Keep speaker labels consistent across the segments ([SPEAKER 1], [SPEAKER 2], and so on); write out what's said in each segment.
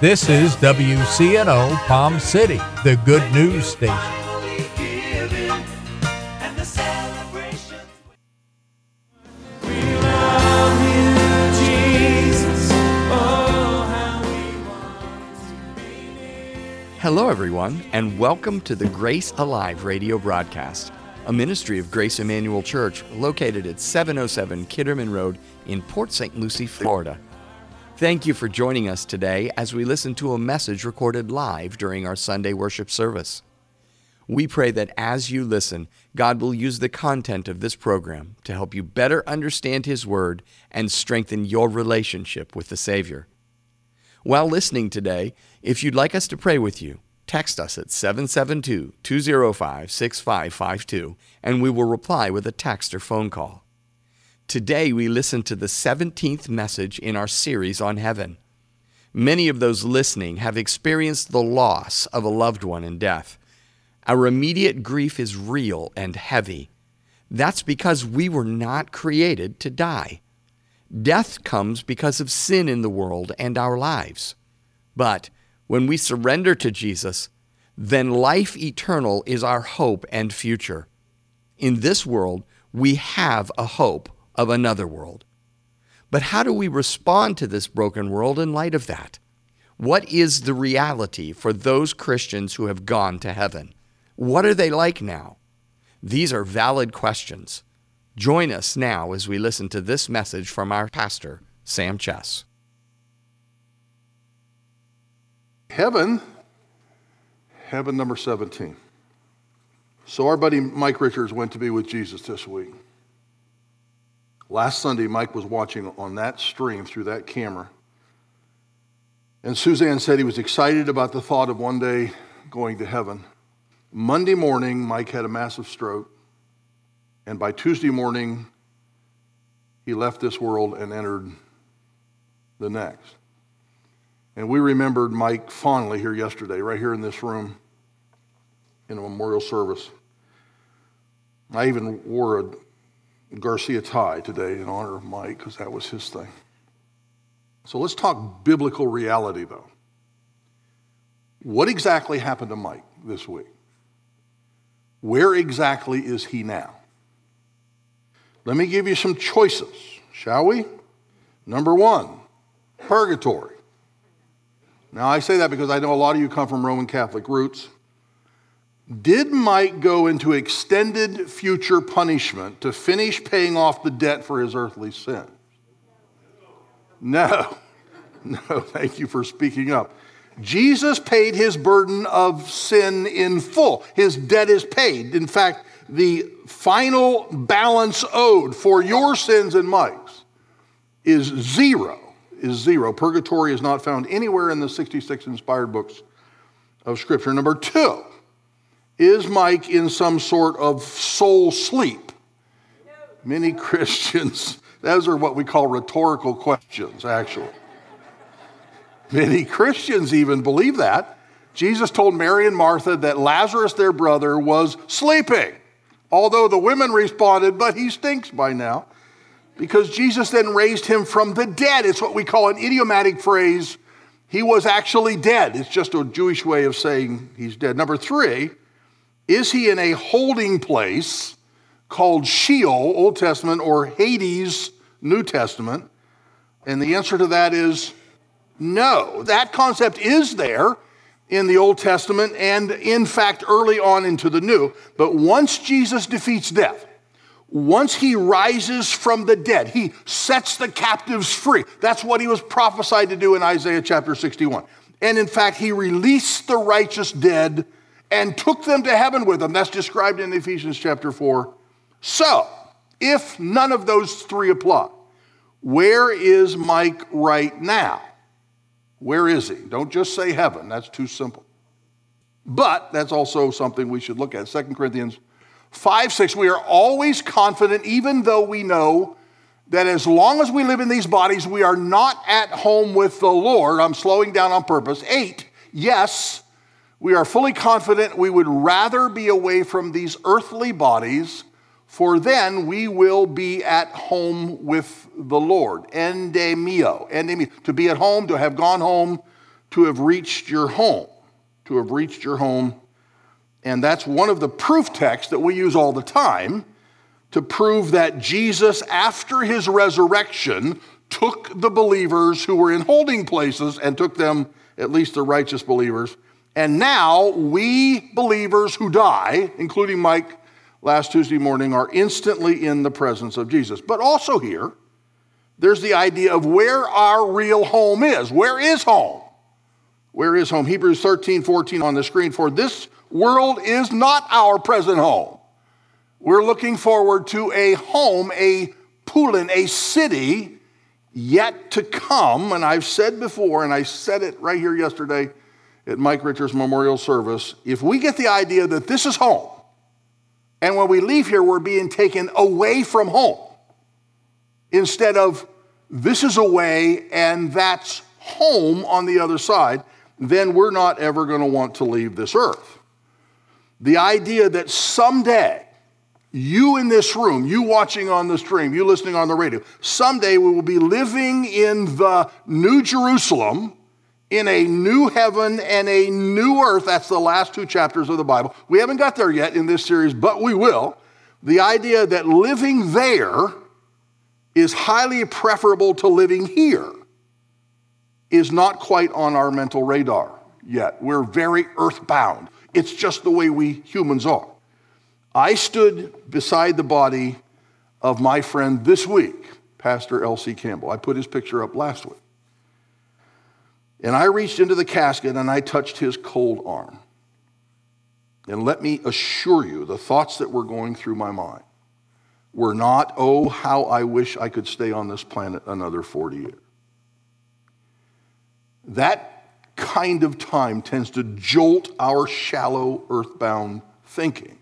[SPEAKER 1] This is WCNO Palm City, the good news station.
[SPEAKER 2] Hello, everyone, and welcome to the Grace Alive radio broadcast, a ministry of Grace Emmanuel Church located at 707 Kitterman Road in Port St. Lucie, Florida. Thank you for joining us today as we listen to a message recorded live during our Sunday worship service. We pray that as you listen, God will use the content of this program to help you better understand His Word and strengthen your relationship with the Savior. While listening today, if you'd like us to pray with you, text us at 772-205-6552, and we will reply with a text or phone call. Today, we listen to the 17th message in our series on heaven. Many of those listening have experienced the loss of a loved one in death. Our immediate grief is real and heavy. That's because we were not created to die. Death comes because of sin in the world and our lives. But when we surrender to Jesus, then life eternal is our hope and future. In this world, we have a hope of another world. But how do we respond to this broken world in light of that? What is the reality for those Christians who have gone to heaven? What are they like now? These are valid questions. Join us now as we listen to this message from our pastor, Sam Chess.
[SPEAKER 3] Heaven number 17. So our buddy Mike Richards went to be with Jesus this week. Last Sunday, Mike was watching on that stream through that camera. And Suzanne said he was excited about the thought of one day going to heaven. Monday morning, Mike had a massive stroke. And by Tuesday morning, he left this world and entered the next. And we remembered Mike fondly here yesterday, right here in this room, in a memorial service. I even wore a Garcia tie today in honor of Mike, because that was his thing. So let's talk biblical reality, though. What exactly happened to Mike this week? Where exactly is he now? Let me give you some choices, shall we? Number one, purgatory. Now, I say that because I know a lot of you come from Roman Catholic roots. Did Mike go into extended future punishment to finish paying off the debt for his earthly sin? No, thank you for speaking up. Jesus paid his burden of sin in full. His debt is paid. In fact, the final balance owed for your sins and Mike's is zero. Purgatory is not found anywhere in the 66 inspired books of Scripture. Number two, is Mike in some sort of soul sleep? No. Many Christians, those are what we call rhetorical questions, actually. Many Christians even believe that. Jesus told Mary and Martha that Lazarus, their brother, was sleeping. Although the women responded, but he stinks by now. Because Jesus then raised him from the dead. It's what we call an idiomatic phrase. He was actually dead. It's just a Jewish way of saying he's dead. Number three, is he in a holding place called Sheol, Old Testament, or Hades, New Testament? And the answer to that is no. That concept is there in the Old Testament and, in fact, early on into the New. But once Jesus defeats death, once he rises from the dead, he sets the captives free. That's what he was prophesied to do in Isaiah chapter 61. And in fact, he released the righteous dead and took them to heaven with him. That's described in Ephesians chapter 4. So, if none of those three apply, where is Mike right now? Where is he? Don't just say heaven. That's too simple. But that's also something we should look at. 2 Corinthians 5:6, we are always confident, even though we know that as long as we live in these bodies, we are not at home with the Lord. I'm slowing down on purpose. 8, yes, we are fully confident we would rather be away from these earthly bodies, for then we will be at home with the Lord. Endemio. To be at home, to have gone home, to have reached your home, to have reached your home. And that's one of the proof texts that we use all the time to prove that Jesus, after his resurrection, took the believers who were in holding places and took them, at least the righteous believers. And now we believers who die, including Mike last Tuesday morning, are instantly in the presence of Jesus. But also here, there's the idea of where our real home is. Where is home? Where is home? Hebrews 13:14 on the screen. For this world is not our present home. We're looking forward to a home, a Poulin, a city yet to come. And I've said before, and I said it right here yesterday at Mike Richards' memorial service, if we get the idea that this is home, and when we leave here, we're being taken away from home, instead of this is away and that's home on the other side, then we're not ever going to want to leave this earth. The idea that someday, you in this room, you watching on the stream, you listening on the radio, someday we will be living in the New Jerusalem, in a new heaven and a new earth. That's the last 2 chapters of the Bible. We haven't got there yet in this series, but we will. The idea that living there is highly preferable to living here is not quite on our mental radar yet. We're very earthbound. It's just the way we humans are. I stood beside the body of my friend this week, Pastor L.C. Campbell. I put his picture up last week. And I reached into the casket and I touched his cold arm. And let me assure you, the thoughts that were going through my mind were not, oh, how I wish I could stay on this planet another 40 years. That kind of time tends to jolt our shallow, earthbound thinking.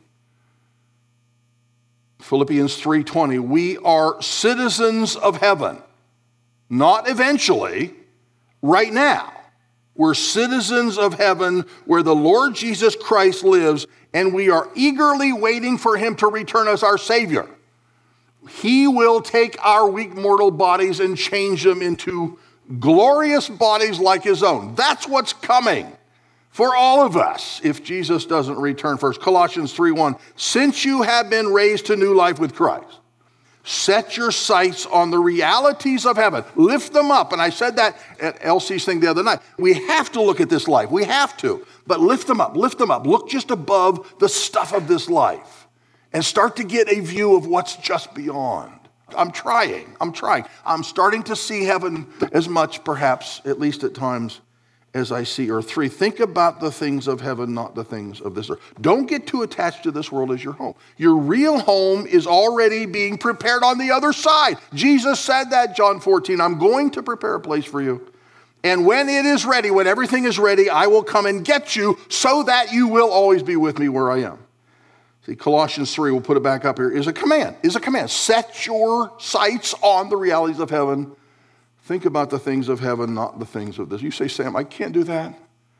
[SPEAKER 3] Philippians 3:20, we are citizens of heaven, not eventually, right now. We're citizens of heaven where the Lord Jesus Christ lives, and we are eagerly waiting for him to return as our Savior. He will take our weak mortal bodies and change them into glorious bodies like his own. That's what's coming for all of us if Jesus doesn't return first. Colossians 3:1, since you have been raised to new life with Christ, set your sights on the realities of heaven. Lift them up. And I said that at LC's thing the other night. We have to look at this life. We have to. But lift them up. Lift them up. Look just above the stuff of this life and start to get a view of what's just beyond. I'm trying. I'm starting to see heaven as much, perhaps, at least at times, as I see earth. 3, think about the things of heaven, not the things of this earth. Don't get too attached to this world as your home. Your real home is already being prepared on the other side. Jesus said that, John 14, I'm going to prepare a place for you. And when it is ready, when everything is ready, I will come and get you so that you will always be with me where I am. See, Colossians 3, we'll put it back up here, is a command. Set your sights on the realities of heaven. Think about the things of heaven, not the things of this. You say, Sam, I can't do that.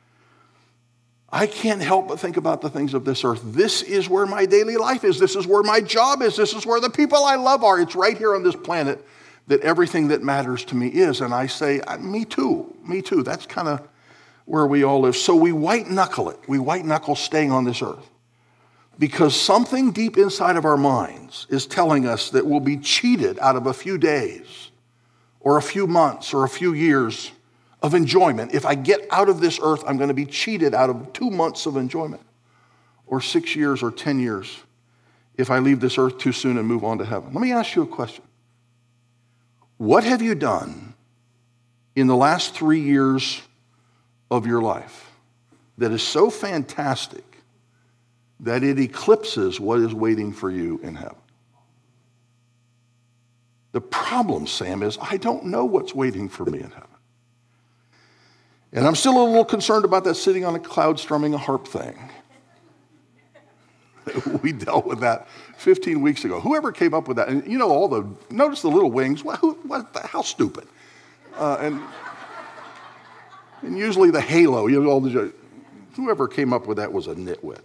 [SPEAKER 3] I can't help but think about the things of this earth. This is where my daily life is. This is where my job is. This is where the people I love are. It's right here on this planet that everything that matters to me is. And I say, me too. That's kind of where we all live. So we white knuckle it. We white knuckle staying on this earth. Because something deep inside of our minds is telling us that we'll be cheated out of a few days or a few months or a few years of enjoyment. If I get out of this earth, I'm going to be cheated out of 2 months of enjoyment or 6 years or 10 years if I leave this earth too soon and move on to heaven. Let me ask you a question. What have you done in the last 3 years of your life that is so fantastic that it eclipses what is waiting for you in heaven? The problem, Sam, is I don't know what's waiting for me in heaven. And I'm still a little concerned about that sitting on a cloud strumming a harp thing. We dealt with that 15 weeks ago. Whoever came up with that, and notice the little wings, how stupid. And usually the halo, whoever came up with that was a nitwit.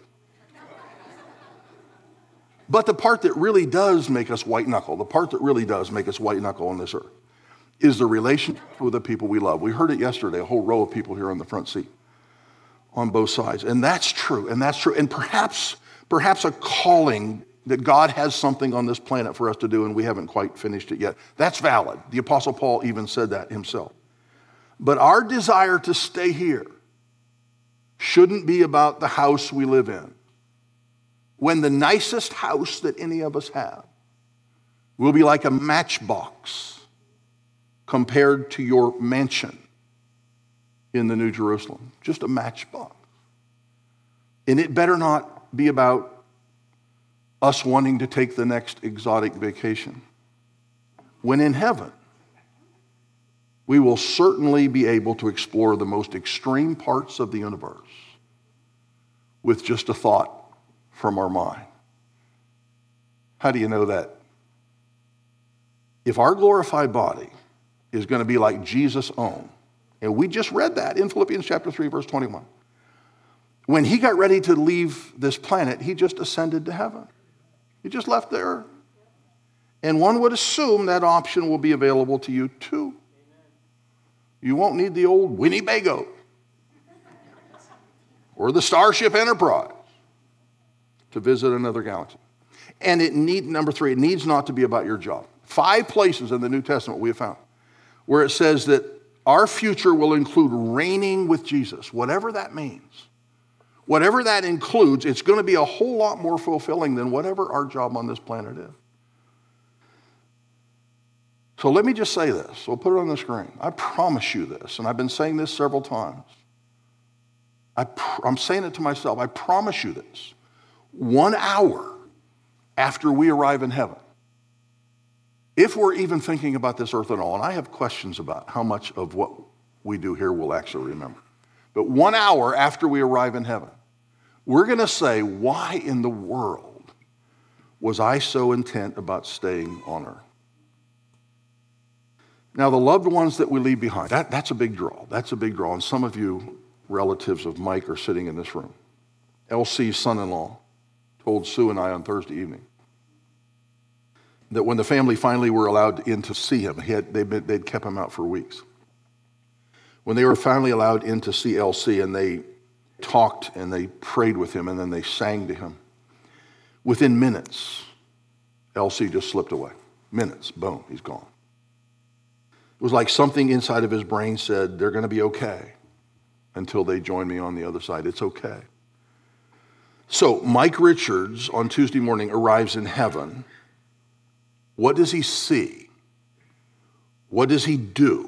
[SPEAKER 3] But the part that really does make us white knuckle, on this earth, is the relationship with the people we love. We heard it yesterday, a whole row of people here on the front seat on both sides. And that's true, and that's true. And perhaps a calling that God has something on this planet for us to do and we haven't quite finished it yet. That's valid. The Apostle Paul even said that himself. But our desire to stay here shouldn't be about the house we live in. When the nicest house that any of us have will be like a matchbox compared to your mansion in the New Jerusalem. Just a matchbox. And it better not be about us wanting to take the next exotic vacation. When in heaven, we will certainly be able to explore the most extreme parts of the universe with just a thought from our mind. How do you know that? If our glorified body is going to be like Jesus' own, and we just read that in Philippians chapter 3, verse 21. When he got ready to leave this planet, he just ascended to heaven. He just left there. And one would assume that option will be available to you too. You won't need the old Winnebago or the Starship Enterprise to visit another galaxy. And number three, it needs not to be about your job. 5 places in the New Testament we have found where it says that our future will include reigning with Jesus, whatever that means. Whatever that includes, it's going to be a whole lot more fulfilling than whatever our job on this planet is. So let me just say this. We'll put it on the screen. I promise you this, and I've been saying this several times. I'm saying it to myself. I promise you this. 1 hour after we arrive in heaven, if we're even thinking about this earth at all, and I have questions about how much of what we do here we'll actually remember. But 1 hour after we arrive in heaven, we're going to say, why in the world was I so intent about staying on earth? Now, the loved ones that we leave behind, that's a big draw. That's a big draw. And some of you relatives of Mike are sitting in this room. LC's son-in-law told Sue and I on Thursday evening that when the family finally were allowed in to see him, they'd kept him out for weeks. When they were finally allowed in to see LC and they talked and they prayed with him and then they sang to him, within minutes, LC just slipped away. Minutes, boom, he's gone. It was like something inside of his brain said, they're going to be okay until they join me on the other side. It's okay. So Mike Richards on Tuesday morning arrives in heaven. What does he see? What does he do?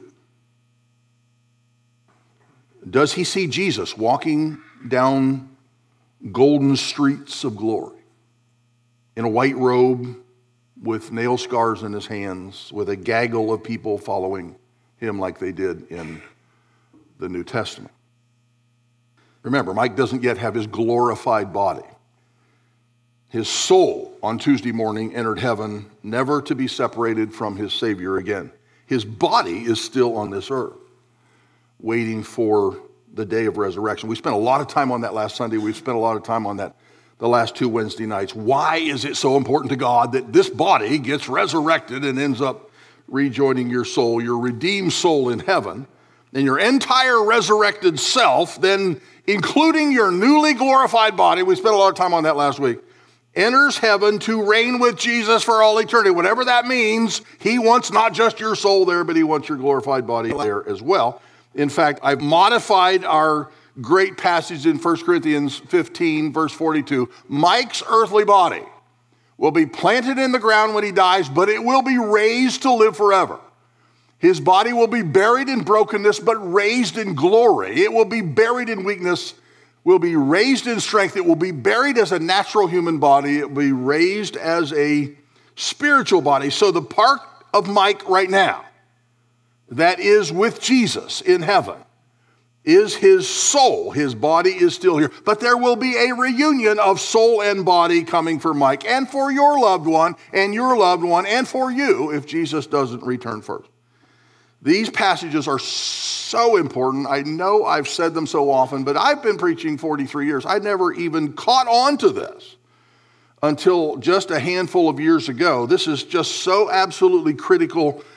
[SPEAKER 3] Does he see Jesus walking down golden streets of glory in a white robe with nail scars in his hands, with a gaggle of people following him like they did in the New Testament? Remember, Mike doesn't yet have his glorified body. His soul on Tuesday morning entered heaven, never to be separated from his Savior again. His body is still on this earth, waiting for the day of resurrection. We spent a lot of time on that last Sunday. We've spent a lot of time on that the last 2 Wednesday nights. Why is it so important to God that this body gets resurrected and ends up rejoining your soul, your redeemed soul in heaven, and your entire resurrected self, then including your newly glorified body, we spent a lot of time on that last week, enters heaven to reign with Jesus for all eternity. Whatever that means, he wants not just your soul there, but he wants your glorified body there as well. In fact, I've modified our great passage in 1 Corinthians 15, verse 42. Mike's earthly body will be planted in the ground when he dies, but it will be raised to live forever. His body will be buried in brokenness, but raised in glory. It will be buried in weakness, will be raised in strength. It will be buried as a natural human body. It will be raised as a spiritual body. So the part of Mike right now that is with Jesus in heaven is his soul. His body is still here. But there will be a reunion of soul and body coming for Mike and for your loved one and your loved one and for you if Jesus doesn't return first. These passages are so important. I know I've said them so often, but I've been preaching 43 years. I never even caught on to this until just a handful of years ago. This is just so absolutely critical.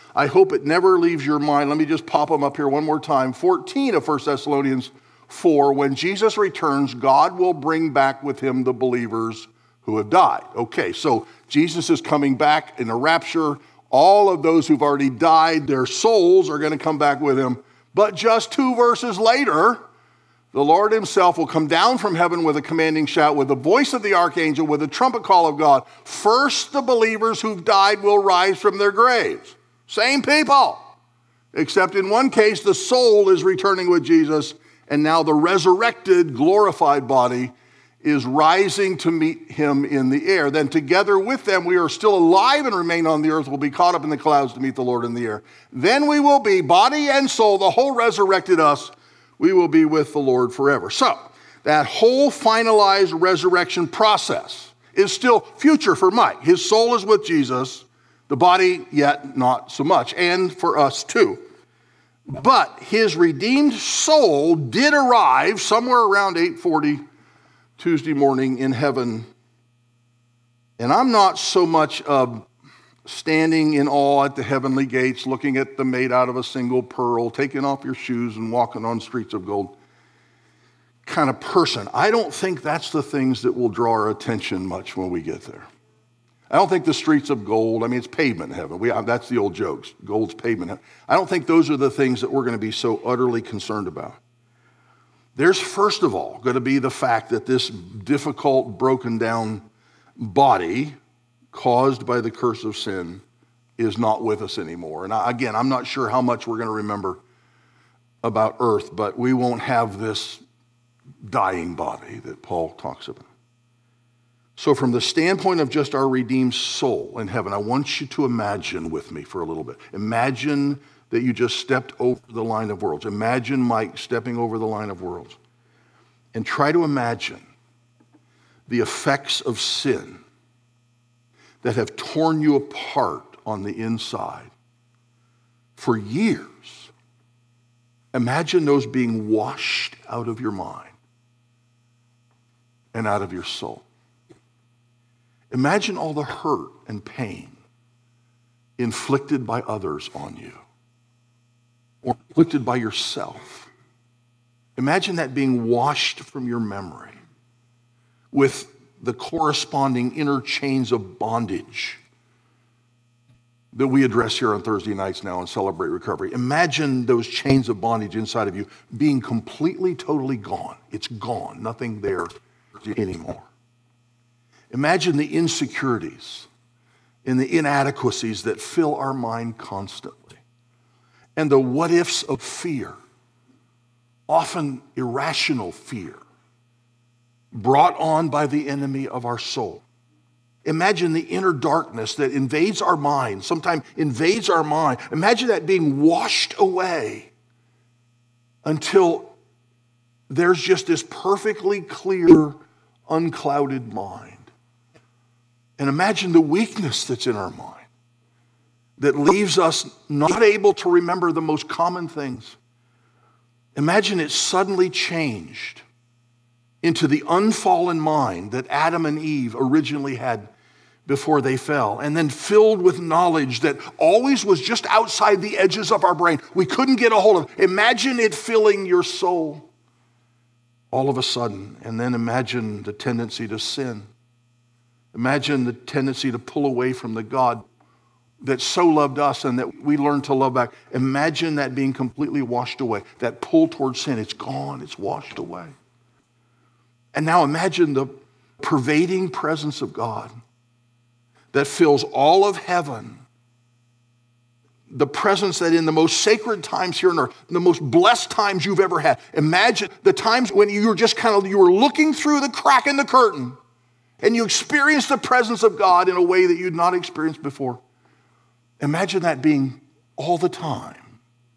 [SPEAKER 3] I hope it never leaves your mind. Let me just pop them up here one more time. 14 of 1 Thessalonians 4, when Jesus returns, God will bring back with him the believers who have died. Okay, so Jesus is coming back in a rapture. All of those who've already died, their souls are going to come back with him. But just 2 verses later, the Lord himself will come down from heaven with a commanding shout, with the voice of the archangel, with the trumpet call of God. First, the believers who've died will rise from their graves. Same people. Except in one case, the soul is returning with Jesus, and now the resurrected, glorified body is rising to meet him in the air. Then together with them, we are still alive and remain on the earth, will be caught up in the clouds to meet the Lord in the air. Then we will be, body and soul, the whole resurrected us, we will be with the Lord forever. So, that whole finalized resurrection process is still future for Mike. His soul is with Jesus, the body yet not so much, and for us too. But his redeemed soul did arrive somewhere around 8:40 Tuesday morning in heaven. And I'm not so much standing in awe at the heavenly gates, looking at the made out of a single pearl, taking off your shoes and walking on streets of gold kind of person. I don't think that's the things that will draw our attention much when we get there. I don't think the streets of gold, I mean, it's pavement in heaven. That's the old jokes. Gold's pavement in heaven. I don't think those are the things that we're going to be so utterly concerned about. There's, first of all, going to be the fact that this difficult, broken down body caused by the curse of sin is not with us anymore. And again, I'm not sure how much we're going to remember about earth, but we won't have this dying body that Paul talks about. So from the standpoint of just our redeemed soul in heaven, I want you to imagine with me for a little bit. Imagine that you just stepped over the line of worlds. Imagine Mike stepping over the line of worlds. And try to imagine the effects of sin that have torn you apart on the inside for years. Imagine those being washed out of your mind and out of your soul. Imagine all the hurt and pain inflicted by others on you or inflicted by yourself. Imagine that being washed from your memory with the corresponding inner chains of bondage that we address here on Thursday nights now and Celebrate Recovery. Imagine those chains of bondage inside of you being completely, totally gone. It's gone. Nothing there anymore. Imagine the insecurities and the inadequacies that fill our mind constantly. And the what-ifs of fear, often irrational fear, brought on by the enemy of our soul. Imagine the inner darkness that invades our mind, sometimes invades our mind. Imagine that being washed away until there's just this perfectly clear, unclouded mind. And imagine the weakness that's in our mind that leaves us not able to remember the most common things. Imagine it suddenly changed into the unfallen mind that Adam and Eve originally had before they fell, and then filled with knowledge that always was just outside the edges of our brain. We couldn't get a hold of it. Imagine it filling your soul all of a sudden, and then imagine the tendency to sin. Imagine the tendency to pull away from the God that so loved us and that we learned to love back. Imagine that being completely washed away. That pull towards sin, it's gone, it's washed away. And now imagine the pervading presence of God that fills all of heaven. The presence that in the most sacred times here on earth, the most blessed times you've ever had. Imagine the times when you were looking through the crack in the curtain and you experienced the presence of God in a way that you'd not experienced before. Imagine that being all the time.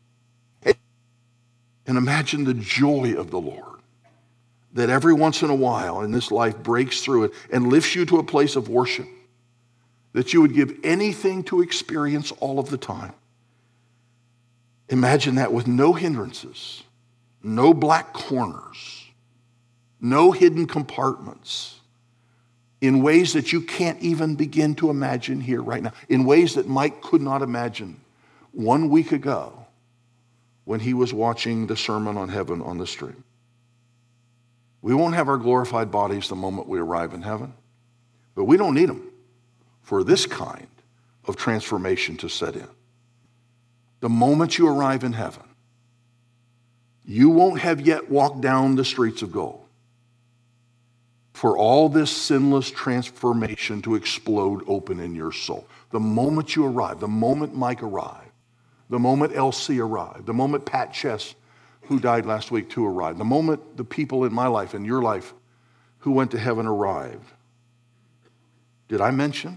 [SPEAKER 3] And imagine the joy of the Lord that every once in a while in this life breaks through it and lifts you to a place of worship that you would give anything to experience all of the time. Imagine that with no hindrances, no black corners, no hidden compartments, in ways that you can't even begin to imagine here right now, in ways that Mike could not imagine 1 week ago when he was watching the Sermon on Heaven on the stream. We won't have our glorified bodies the moment we arrive in heaven, but we don't need them for this kind of transformation to set in. The moment you arrive in heaven, you won't have yet walked down the streets of gold for all this sinless transformation to explode open in your soul. The moment you arrive, the moment Mike arrived, the moment Elsie arrived, the moment Pat Chess, who died last week, too, arrived, the moment the people in my life and your life who went to heaven arrived. Did I mention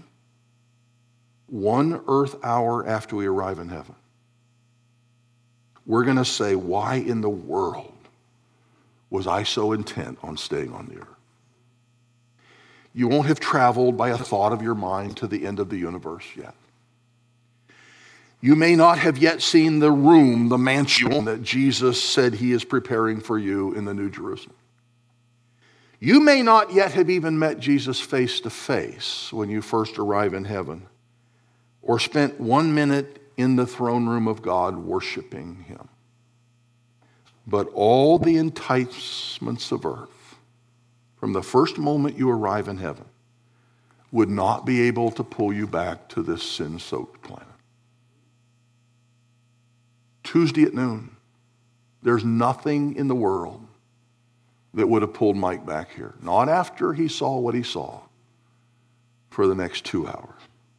[SPEAKER 3] 1 earth hour after we arrive in heaven, we're going to say, why in the world was I so intent on staying on the earth? You won't have traveled by a thought of your mind to the end of the universe yet. You may not have yet seen the room, the mansion that Jesus said he is preparing for you in the New Jerusalem. You may not yet have even met Jesus face to face when you first arrive in heaven, or spent 1 minute in the throne room of God worshiping him. But all the enticements of earth, from the first moment you arrive in heaven, would not be able to pull you back to this sin-soaked planet. Tuesday at noon, there's nothing in the world that would have pulled Mike back here. Not after he saw what he saw for the next 2 hours.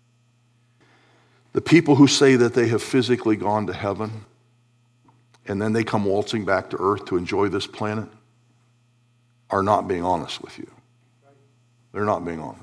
[SPEAKER 3] The people who say that they have physically gone to heaven and then they come waltzing back to earth to enjoy this planet are not being honest with you. They're not being honest.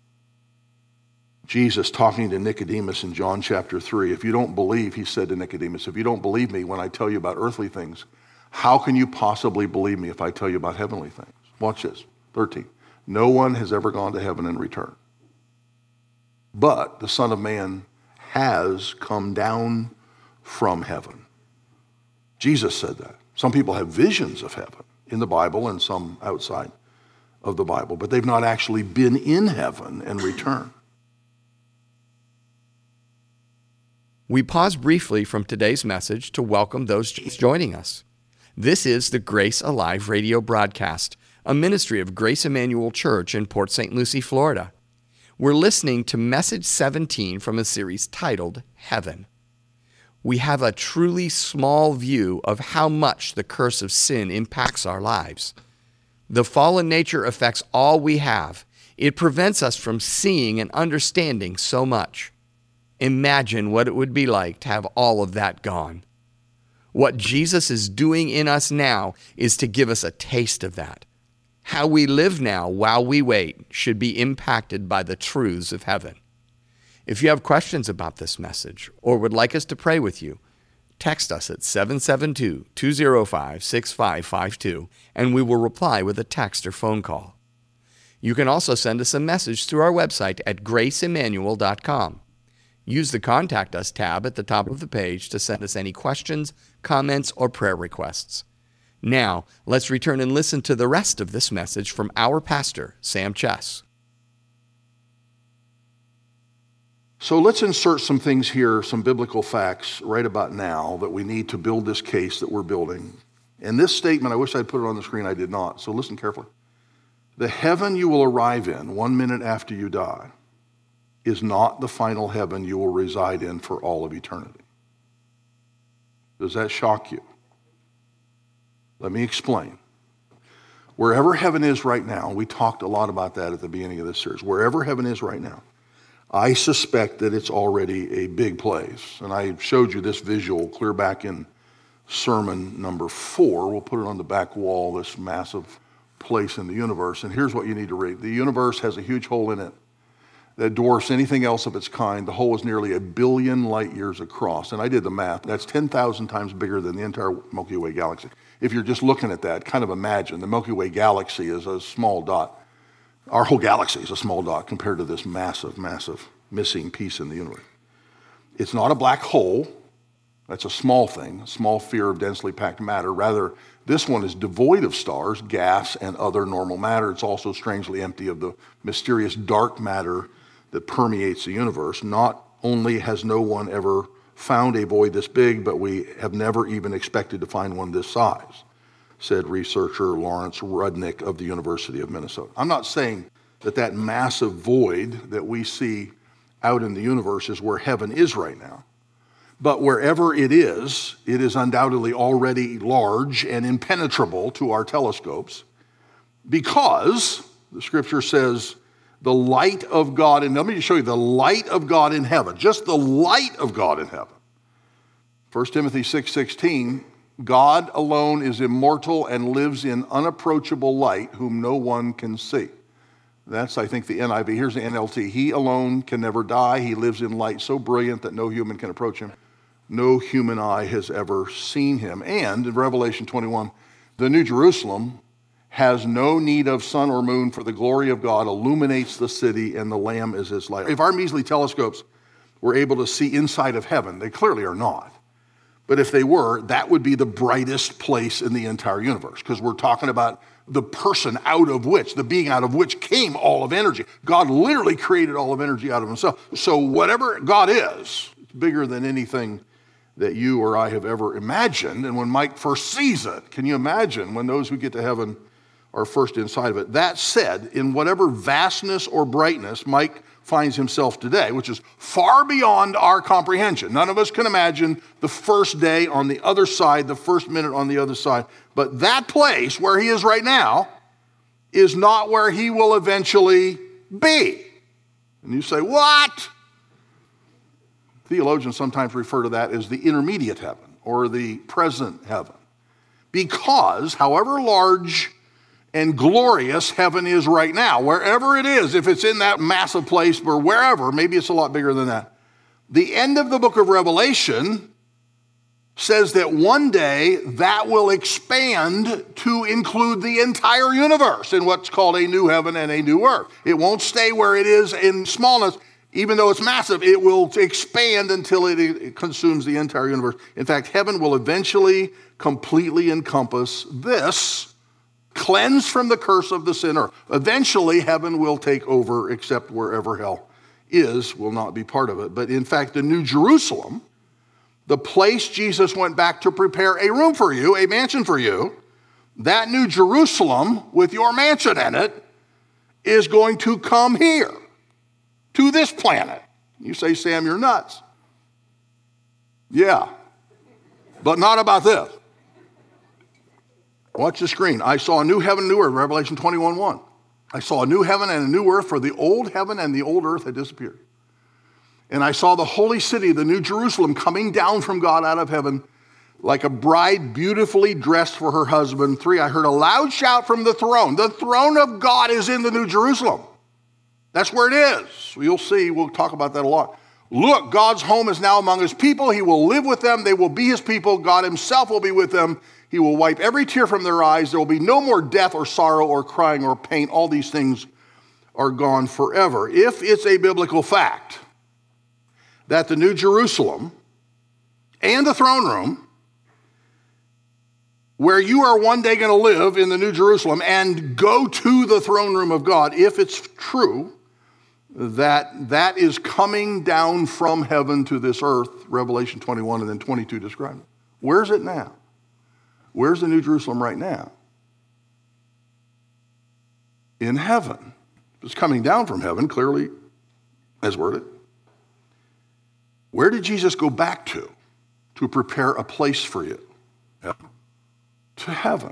[SPEAKER 3] Jesus talking to Nicodemus in John chapter 3, if you don't believe, he said to Nicodemus, if you don't believe me when I tell you about earthly things, how can you possibly believe me if I tell you about heavenly things? Watch this, 13. No one has ever gone to heaven and returned. But the Son of Man has come down from heaven. Jesus said that. Some people have visions of heaven in the Bible and some outside of the Bible, but they've not actually been in heaven and returned.
[SPEAKER 2] We pause briefly from today's message to welcome those just joining us. This is the Grace Alive radio broadcast, a ministry of Grace Emmanuel Church in Port St. Lucie, Florida. We're listening to Message 17 from a series titled Heaven. We have a truly small view of how much the curse of sin impacts our lives. The fallen nature affects all we have. It prevents us from seeing and understanding so much. Imagine what it would be like to have all of that gone. What Jesus is doing in us now is to give us a taste of that. How we live now while we wait should be impacted by the truths of heaven. If you have questions about this message or would like us to pray with you, text us at 772-205-6552 and we will reply with a text or phone call. You can also send us a message through our website at graceemmanuel.com. Use the Contact Us tab at the top of the page to send us any questions, comments, or prayer requests. Now, let's return and listen to the rest of this message from our pastor, Sam Chess.
[SPEAKER 3] So let's insert some things here, some biblical facts right about now that we need to build this case that we're building. And this statement, I wish I'd put it on the screen, I did not, so listen carefully. The heaven you will arrive in 1 minute after you die is not the final heaven you will reside in for all of eternity. Does that shock you? Let me explain. Wherever heaven is right now, we talked a lot about that at the beginning of this series, wherever heaven is right now, I suspect that it's already a big place. And I showed you this visual clear back in sermon number 4. We'll put it on the back wall, this massive place in the universe. And here's what you need to read. The universe has a huge hole in it that dwarfs anything else of its kind. The hole is nearly 1 billion light years across. And I did the math. That's 10,000 times bigger than the entire Milky Way galaxy. If you're just looking at that, kind of imagine the Milky Way galaxy is a small dot. Our whole galaxy is a small dot compared to this massive, massive missing piece in the universe. It's not a black hole. That's a small thing, a small sphere of densely packed matter. Rather, this one is devoid of stars, gas, and other normal matter. It's also strangely empty of the mysterious dark matter that permeates the universe. Not only has no one ever found a void this big, but we have never even expected to find one this size, said researcher Lawrence Rudnick of the University of Minnesota. I'm not saying that massive void that we see out in the universe is where heaven is right now. But wherever it is undoubtedly already large and impenetrable to our telescopes, because the scripture says the light of God, and let me just show you the light of God in heaven, just the light of God in heaven. 1 Timothy 6:16, God alone is immortal and lives in unapproachable light, whom no one can see. That's, I think, the NIV. Here's the NLT. He alone can never die. He lives in light so brilliant that no human can approach him. No human eye has ever seen him. And in Revelation 21, the New Jerusalem has no need of sun or moon, for the glory of God illuminates the city, and the Lamb is his light. If our measly telescopes were able to see inside of heaven, they clearly are not. But if they were, that would be the brightest place in the entire universe, because we're talking about the person out of which, the being out of which came all of energy. God literally created all of energy out of himself. So whatever God is, it's bigger than anything that you or I have ever imagined. And when Mike first sees it, can you imagine when those who get to heaven are first inside of it? That said, in whatever vastness or brightness Mike finds himself today, which is far beyond our comprehension. None of us can imagine the first day on the other side, the first minute on the other side. But that place where he is right now is not where he will eventually be. And you say, what? Theologians sometimes refer to that as the intermediate heaven or the present heaven. Because however large and glorious heaven is right now, wherever it is, if it's in that massive place or wherever, maybe it's a lot bigger than that. The end of the book of Revelation says that one day that will expand to include the entire universe in what's called a new heaven and a new earth. It won't stay where it is in smallness. Even though it's massive, it will expand until it consumes the entire universe. In fact, heaven will eventually completely encompass this, cleansed from the curse of the sinner. Eventually, heaven will take over, except wherever hell is, will not be part of it. But in fact, the New Jerusalem, the place Jesus went back to prepare a room for you, a mansion for you, that New Jerusalem with your mansion in it is going to come here, to this planet. You say, Sam, you're nuts. Yeah, but not about this. Watch the screen. I saw a new heaven and new earth, Revelation 21:1. I saw a new heaven and a new earth, for the old heaven and the old earth had disappeared. And I saw the holy city, the New Jerusalem, coming down from God out of heaven like a bride beautifully dressed for her husband. 3, I heard a loud shout from the throne. The throne of God is in the New Jerusalem. That's where it is. You'll see, we'll talk about that a lot. Look, God's home is now among his people. He will live with them. They will be his people. God himself will be with them. He will wipe every tear from their eyes. There will be no more death or sorrow or crying or pain. All these things are gone forever. If it's a biblical fact that the New Jerusalem and the throne room, where you are one day going to live in the New Jerusalem and go to the throne room of God, if it's true that is coming down from heaven to this earth, Revelation 21 and then 22 describe it. Where's it now? Where's the New Jerusalem right now? In heaven. It's coming down from heaven, clearly as worded. Where did Jesus go back to prepare a place for you? Heaven. To heaven.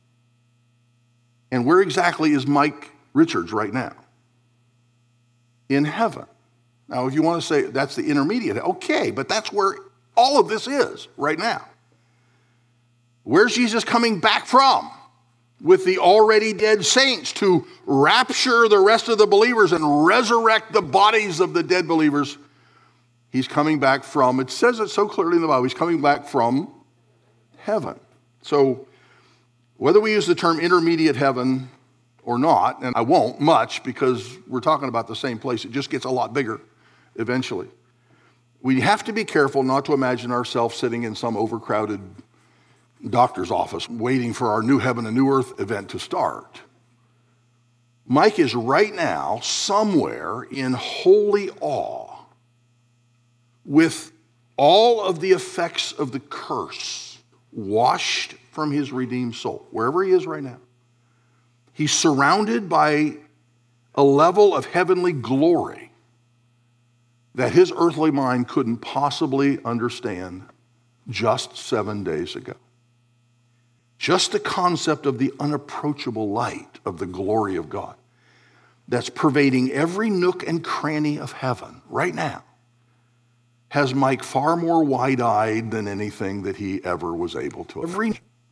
[SPEAKER 3] And where exactly is Mike Richards right now? In heaven. Now, if you want to say that's the intermediate, okay, but that's where all of this is right now. Where's Jesus coming back from? With the already dead saints to rapture the rest of the believers and resurrect the bodies of the dead believers. He's coming back from, it says it so clearly in the Bible, he's coming back from heaven. So whether we use the term intermediate heaven or not, and I won't much because we're talking about the same place, it just gets a lot bigger eventually. We have to be careful not to imagine ourselves sitting in some overcrowded doctor's office waiting for our new heaven and new earth event to start. Mike is right now somewhere in holy awe with all of the effects of the curse washed from his redeemed soul, wherever he is right now. He's surrounded by a level of heavenly glory that his earthly mind couldn't possibly understand just 7 days ago. Just the concept of the unapproachable light of the glory of God that's pervading every nook and cranny of heaven right now has Mike far more wide-eyed than anything that he ever was able to.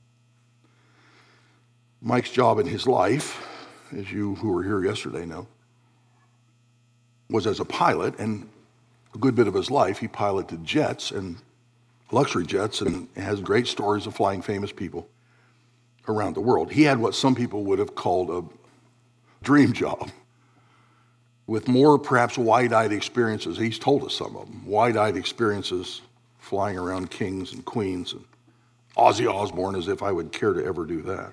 [SPEAKER 3] Mike's job in his life, as you who were here yesterday know, was as a pilot, and a good bit of his life he piloted jets and luxury jets and has great stories of flying famous people around the world. He had what some people would have called a dream job with more perhaps wide-eyed experiences. He's told us some of them, wide-eyed experiences flying around kings and queens and Ozzy Osbourne, as if I would care to ever do that.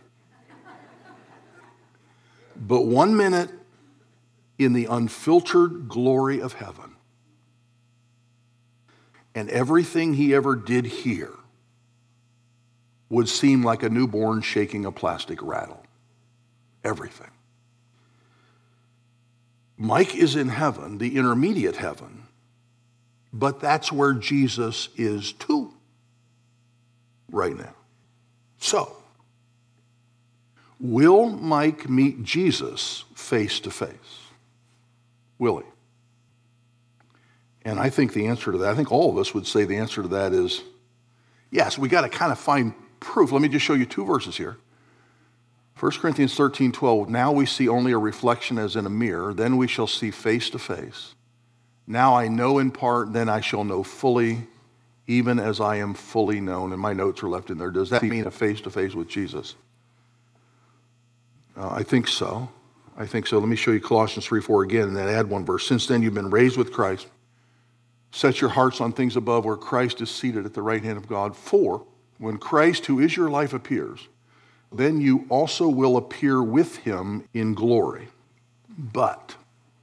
[SPEAKER 3] But 1 minute in the unfiltered glory of heaven, and everything he ever did here would seem like a newborn shaking a plastic rattle. Everything. Mike is in heaven, the intermediate heaven, but that's where Jesus is too right now. So, will Mike meet Jesus face to face? Will he? And I think the answer to that, I think all of us would say the answer to that is yes. We got to kind of find proof. Let me just show you 2 verses here. 1 Corinthians 13:12, now we see only a reflection as in a mirror, then we shall see face to face. Now I know in part, then I shall know fully, even as I am fully known. And my notes are left in there. Does that mean a face to face with Jesus? I think so. I think so. Let me show you Colossians 3:4 again, and then add 1 verse. Since then you've been raised with Christ. Set your hearts on things above where Christ is seated at the right hand of God. For when Christ, who is your life, appears, then you also will appear with him in glory. But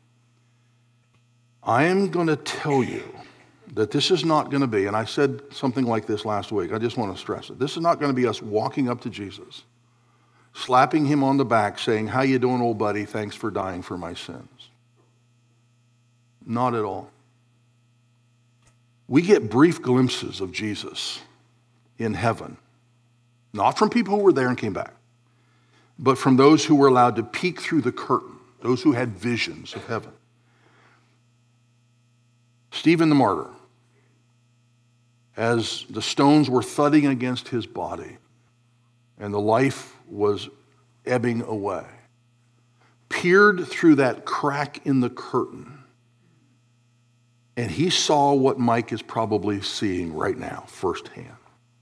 [SPEAKER 3] I am going to tell you that this is not going to be, and I said something like this last week, I just want to stress it. This is not going to be us walking up to Jesus, slapping him on the back, saying, how you doing, old buddy? Thanks for dying for my sins. Not at all. We get brief glimpses of Jesus in heaven, not from people who were there and came back, but from those who were allowed to peek through the curtain, those who had visions of heaven. Stephen the martyr, as the stones were thudding against his body and the life was ebbing away, peered through that crack in the curtain, and he saw what Mike is probably seeing right now firsthand.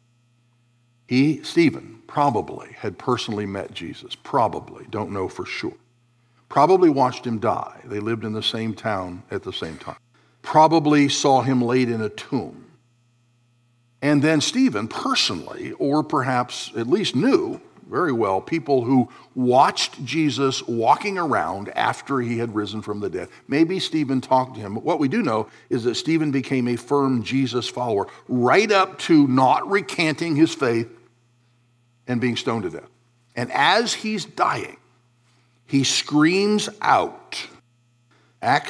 [SPEAKER 3] Stephen, probably had personally met Jesus. Probably, don't know for sure. Probably watched him die. They lived in the same town at the same time. Probably saw him laid in a tomb. And then Stephen personally, or perhaps at least knew very well, people who watched Jesus walking around after he had risen from the dead. Maybe Stephen talked to him. But what we do know is that Stephen became a firm Jesus follower, right up to not recanting his faith and being stoned to death. And as he's dying, he screams out, Acts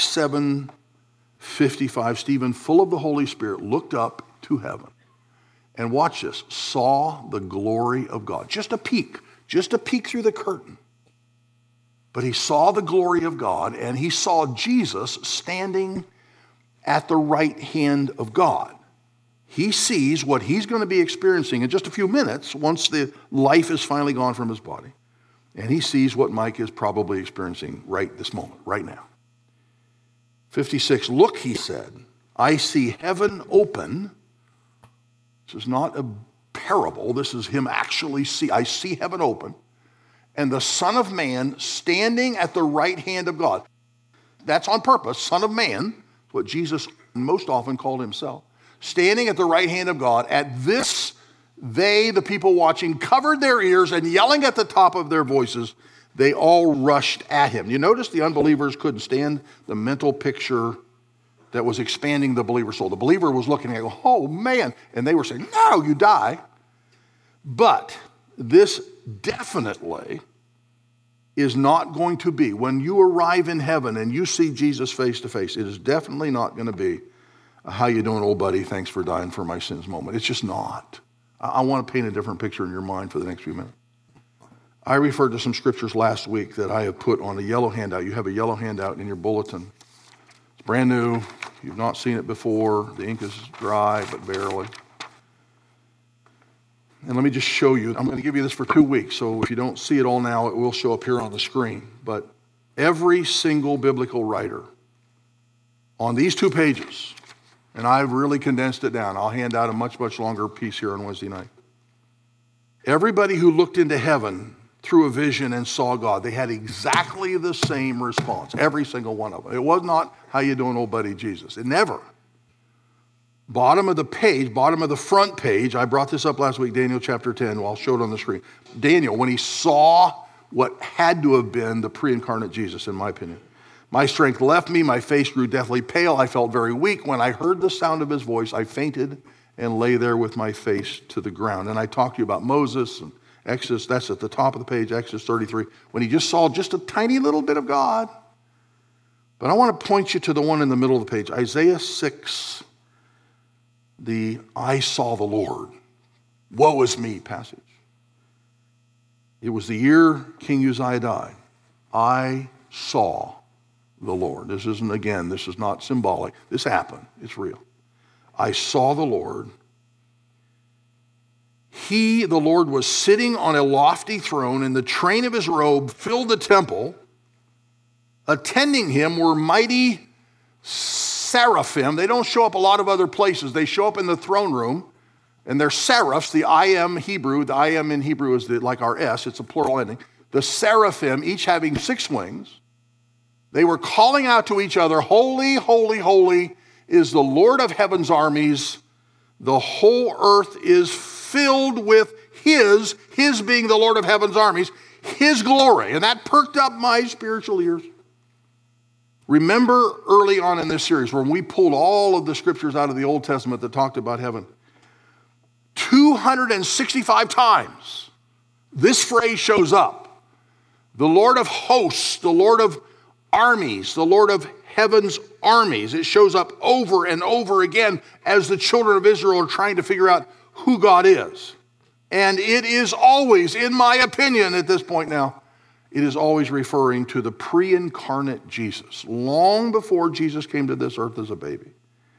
[SPEAKER 3] 7:55, Stephen, full of the Holy Spirit, looked up to heaven. And watch this, saw the glory of God. Just a peek through the curtain. But he saw the glory of God, and he saw Jesus standing at the right hand of God. He sees what he's going to be experiencing in just a few minutes once the life is finally gone from his body. And he sees what Mike is probably experiencing right this moment, right now. 56, look, he said, I see heaven open. This is not a parable. This is him actually I see heaven open, and the Son of Man standing at the right hand of God. That's on purpose. Son of Man, what Jesus most often called himself. Standing at the right hand of God. At this, they, the people watching, covered their ears and yelling at the top of their voices, they all rushed at him. You notice the unbelievers couldn't stand the mental picture that was expanding the believer's soul. The believer was looking and going, oh man, and they were saying, no, you die. But this definitely is not going to be, when you arrive in heaven and you see Jesus face to face, it is definitely not going to be a how you doing, old buddy, thanks for dying for my sins moment. It's just not. I want to paint a different picture in your mind for the next few minutes. I referred to some scriptures last week that I have put on a yellow handout. You have a yellow handout in your bulletin. It's brand new. You've not seen it before. The ink is dry, but barely. And let me just show you. I'm going to give you this for 2 weeks, so if you don't see it all now, it will show up here on the screen. But every single biblical writer on these 2 pages, and I've really condensed it down. I'll hand out a much, much longer piece here on Wednesday night. Everybody who looked into heaven through a vision and saw God, they had exactly the same response, every single one of them. It was not, how you doing, old buddy, Jesus. It never. Bottom of the page, bottom of the front page, I brought this up last week, Daniel chapter 10, well, I'll show it on the screen. Daniel, when he saw what had to have been the pre-incarnate Jesus, in my opinion, my strength left me, my face grew deathly pale, I felt very weak. When I heard the sound of his voice, I fainted and lay there with my face to the ground. And I talked to you about Moses and Exodus, that's at the top of the page, Exodus 33, when he just saw just a tiny little bit of God. But I want to point you to the one in the middle of the page, Isaiah 6, the I saw the Lord, woe is me passage. It was the year King Uzziah died. I saw the Lord. This is not symbolic. This happened. It's real. I saw the Lord. He, the Lord, was sitting on a lofty throne, and the train of his robe filled the temple. Attending him were mighty seraphim. They don't show up a lot of other places. They show up in the throne room, and they're seraphs. The I am Hebrew. The I am in Hebrew is like our S. It's a plural ending. The seraphim, each having 6 wings. They were calling out to each other, holy, holy, holy is the Lord of heaven's armies. The whole earth is filled with his being the Lord of heaven's armies, his glory. And that perked up my spiritual ears. Remember early on in this series when we pulled all of the scriptures out of the Old Testament that talked about heaven, 265 times this phrase shows up. The Lord of hosts, the Lord of armies, the Lord of heaven's armies. It shows up over and over again as the children of Israel are trying to figure out who God is. And it is always, in my opinion at this point now, it is always referring to the pre-incarnate Jesus. Long before Jesus came to this earth as a baby,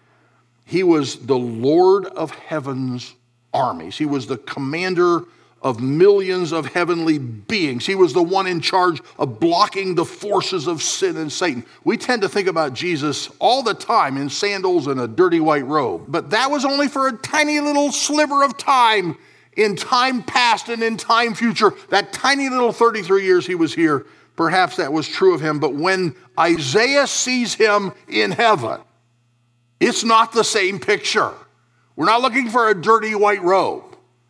[SPEAKER 3] he was the Lord of heaven's armies. He was the commander of millions of heavenly beings. He was the one in charge of blocking the forces of sin and Satan. We tend to think about Jesus all the time in sandals and a dirty white robe, but that was only for a tiny little sliver of time, in time past and in time future. That tiny little 33 years he was here, perhaps that was true of him, but when Isaiah sees him in heaven, it's not the same picture. We're not looking for a dirty white robe.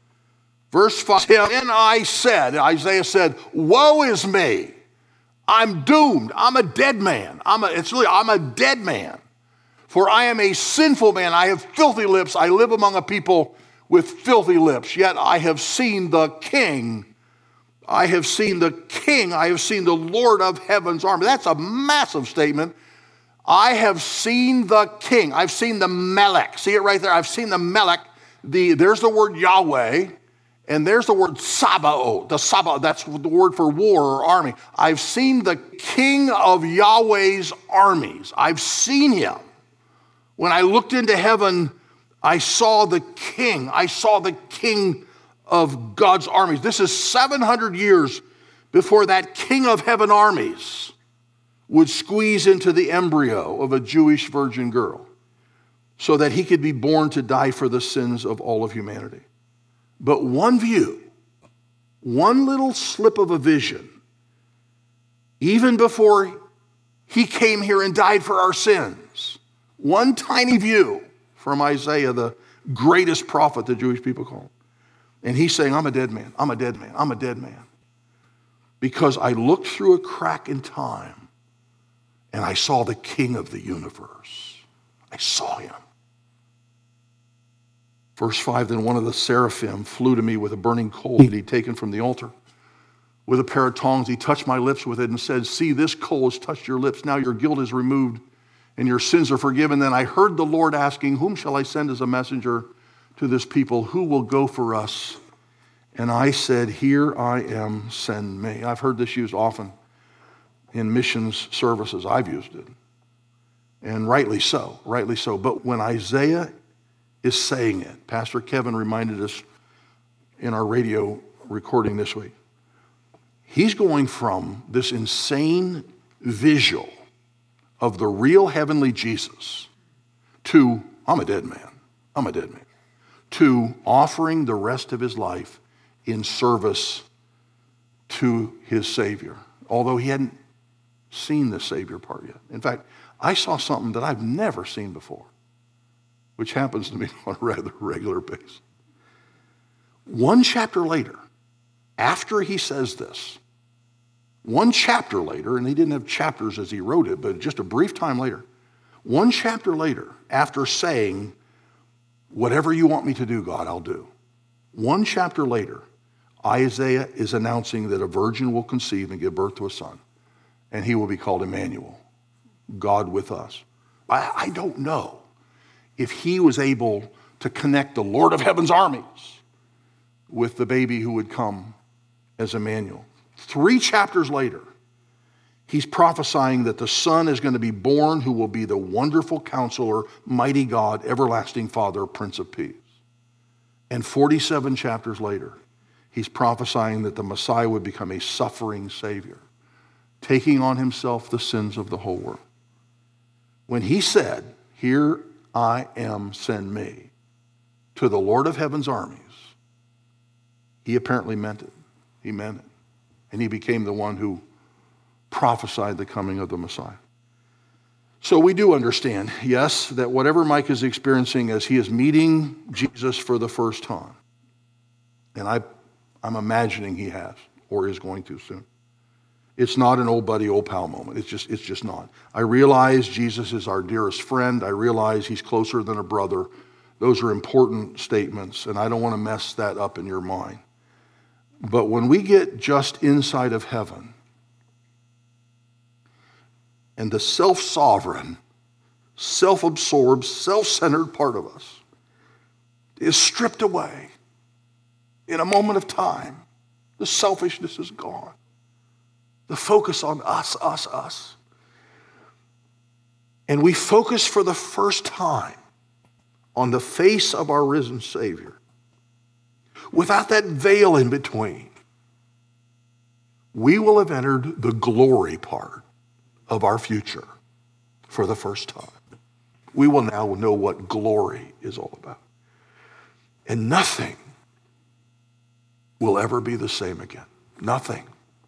[SPEAKER 3] Verse 5, then Isaiah said, woe is me. I'm doomed. I'm a dead man. I'm a dead man. For I am a sinful man. I have filthy lips. I live among a people with filthy lips. Yet I have seen the King. I have seen the King. I have seen the Lord of heaven's army. That's a massive statement. I have seen the King. I've seen the Melech. See it right there? I've seen the Melech. There's the word Yahweh. And there's the word Sabaoth, that's the word for war or army. I've seen the King of Yahweh's armies. I've seen him. When I looked into heaven, I saw the King. I saw the King of God's armies. This is 700 years before that King of heaven armies would squeeze into the embryo of a Jewish virgin girl so that he could be born to die for the sins of all of humanity. But one view, one little slip of a vision, even before he came here and died for our sins, one tiny view from Isaiah, the greatest prophet the Jewish people call him. And he's saying, I'm a dead man, I'm a dead man, I'm a dead man. Because I looked through a crack in time and I saw the King of the universe. I saw him. Verse 5, then one of the seraphim flew to me with a burning coal that he'd taken from the altar. With a pair of tongs, he touched my lips with it and said, see, this coal has touched your lips. Now your guilt is removed and your sins are forgiven. Then I heard the Lord asking, whom shall I send as a messenger to this people? Who will go for us? And I said, here I am, send me. I've heard this used often in missions services. I've used it. And rightly so, rightly so. But when Isaiah is saying it, Pastor Kevin reminded us in our radio recording this week, he's going from this insane visual of the real heavenly Jesus to, I'm a dead man, to offering the rest of his life in service to his Savior, although he hadn't seen the Savior part yet. In fact, I saw something that I've never seen before, which happens to me on a rather regular basis. One chapter later, after he says this, one chapter later, and he didn't have chapters as he wrote it, but just a brief time later, one chapter later, after saying, whatever you want me to do, God, I'll do. One chapter later, Isaiah is announcing that a virgin will conceive and give birth to a son, and he will be called Emmanuel, God with us. I don't know if he was able to connect the Lord of heaven's armies with the baby who would come as Emmanuel. 3 chapters later, he's prophesying that the Son is going to be born who will be the wonderful counselor, mighty God, everlasting Father, Prince of Peace. And 47 chapters later, he's prophesying that the Messiah would become a suffering Savior, taking on himself the sins of the whole world. When he said, here I am, send me, to the Lord of heaven's armies, he apparently meant it. He meant it. And he became the one who prophesied the coming of the Messiah. So we do understand, yes, that whatever Mike is experiencing as he is meeting Jesus for the first time, and I'm imagining he has or is going to soon, it's not an old buddy, old pal moment. It's just not. I realize Jesus is our dearest friend. I realize he's closer than a brother. Those are important statements, and I don't want to mess that up in your mind. But when we get just inside of heaven, and the self-sovereign, self-absorbed, self-centered part of us is stripped away in a moment of time, the selfishness is gone. The focus on us. And we focus for the first time on the face of our risen Savior, without that veil in between. We will have entered the glory part of our future for the first time. We will now know what glory is all about. And nothing will ever be the same again. Nothing.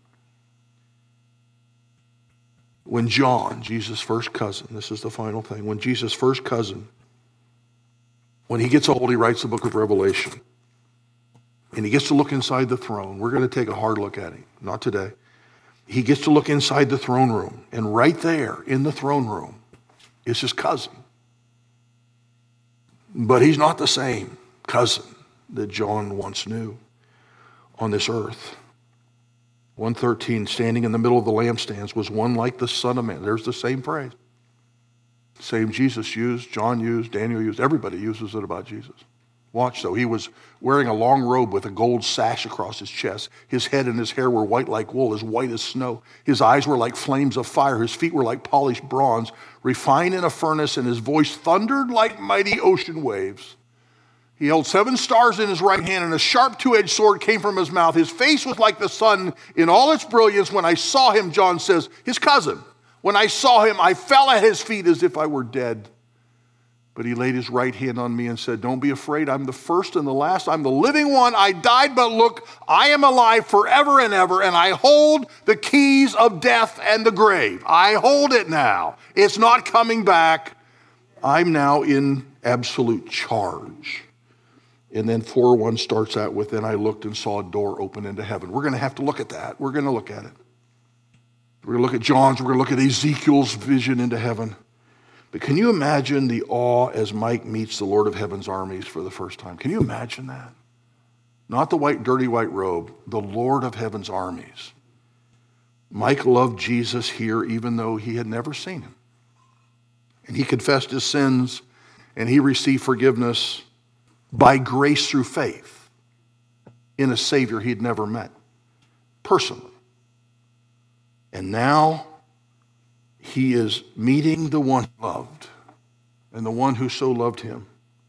[SPEAKER 3] When John, Jesus' first cousin, this is the final thing, when Jesus' first cousin, when he gets old, he writes the book of Revelation. And he gets to look inside the throne. We're going to take a hard look at him. Not today. He gets to look inside the throne room. And right there in the throne room is his cousin. But he's not the same cousin that John once knew on this earth. 1:13, standing in the middle of the lampstands was one like the Son of Man. There's the same phrase. Same Jesus used, John used, Daniel used. Everybody uses it about Jesus. Watch though, he was wearing a long robe with a gold sash across his chest. His head and his hair were white like wool, as white as snow. His eyes were like flames of fire. His feet were like polished bronze, refined in a furnace, and his voice thundered like mighty ocean waves. He held 7 stars in his right hand, and a sharp 2-edged sword came from his mouth. His face was like the sun in all its brilliance. When I saw him, John says, his cousin, when I saw him, I fell at his feet as if I were dead. But he laid his right hand on me and said, don't be afraid. I'm the first and the last. I'm the living one. I died, but look, I am alive forever and ever, and I hold the keys of death and the grave. I hold it now. It's not coming back. I'm now in absolute charge. And then 4:1 starts out with, then I looked and saw a door open into heaven. We're going to have to look at that. We're going to look at it. We're going to look at John's. We're going to look at Ezekiel's vision into heaven. But can you imagine the awe as Mike meets the Lord of Heaven's armies for the first time? Can you imagine that? Not the white, dirty white robe, the Lord of Heaven's armies. Mike loved Jesus here even though he had never seen him. And he confessed his sins and he received forgiveness by grace through faith in a Savior he'd never met personally. And now he is meeting the one he loved and the one who so loved him.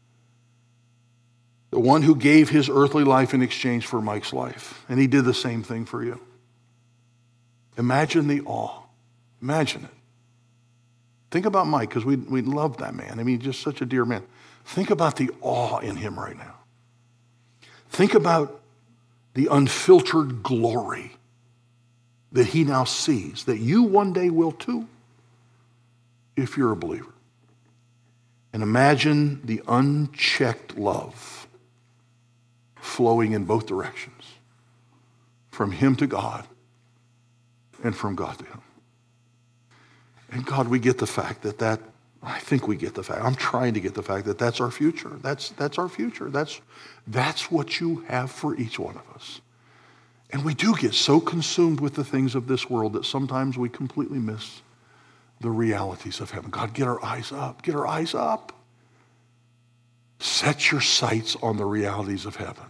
[SPEAKER 3] The one who gave his earthly life in exchange for Mike's life. And he did the same thing for you. Imagine the awe. Imagine it. Think about Mike, because we love that man. I mean, just such a dear man. Think about the awe in him right now. Think about the unfiltered glory that he now sees, that you one day will too, if you're a believer. And imagine the unchecked love flowing in both directions, from him to God and from God to him. And God, we get the fact that I think we get the fact, I'm trying to get the fact that that's our future. That's our future. That's what you have for each one of us. And we do get so consumed with the things of this world that sometimes we completely miss the realities of heaven. God, get our eyes up. Get our eyes up. Set your sights on the realities of heaven,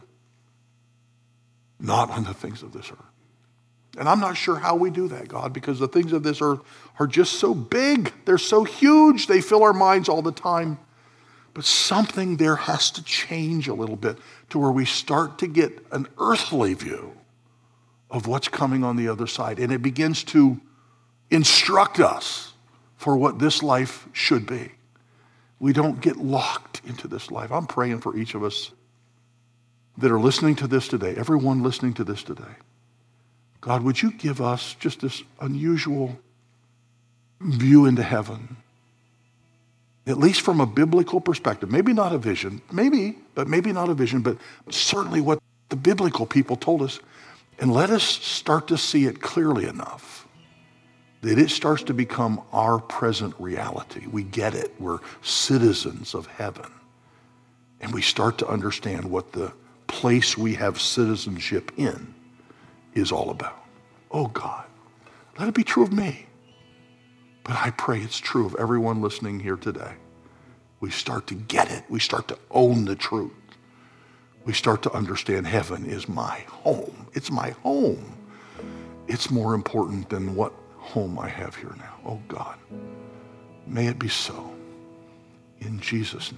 [SPEAKER 3] not on the things of this earth. And I'm not sure how we do that, God, because the things of this earth are just so big. They're so huge. They fill our minds all the time. But something there has to change a little bit to where we start to get an earthly view of what's coming on the other side. And it begins to instruct us for what this life should be. We don't get locked into this life. I'm praying for each of us that are listening to this today, everyone listening to this today. God, would you give us just this unusual view into heaven, at least from a biblical perspective? Maybe not a vision, maybe not a vision, but certainly what the biblical people told us. And let us start to see it clearly enough that it starts to become our present reality. We get it. We're citizens of heaven. And we start to understand what the place we have citizenship in is all about. Oh God, let it be true of me. But I pray it's true of everyone listening here today. We start to get it. We start to own the truth. We start to understand heaven is my home. It's my home. It's more important than what home I have here now. Oh God, may it be so. In Jesus' name.